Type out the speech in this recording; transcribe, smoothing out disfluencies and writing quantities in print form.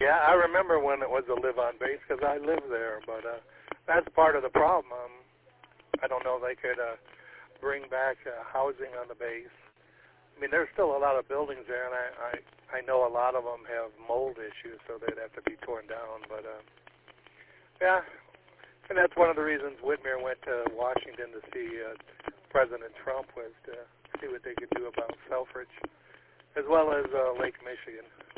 Yeah, I remember when it was a live-on base because I lived there, but that's part of the problem. I don't know if they could bring back housing on the base. I mean, there's still a lot of buildings there, and I know a lot of them have mold issues, so they'd have to be torn down. But, yeah, and that's one of the reasons Whitmer went to Washington to see President Trump, was to see what they could do about Selfridge, as well as Lake Michigan.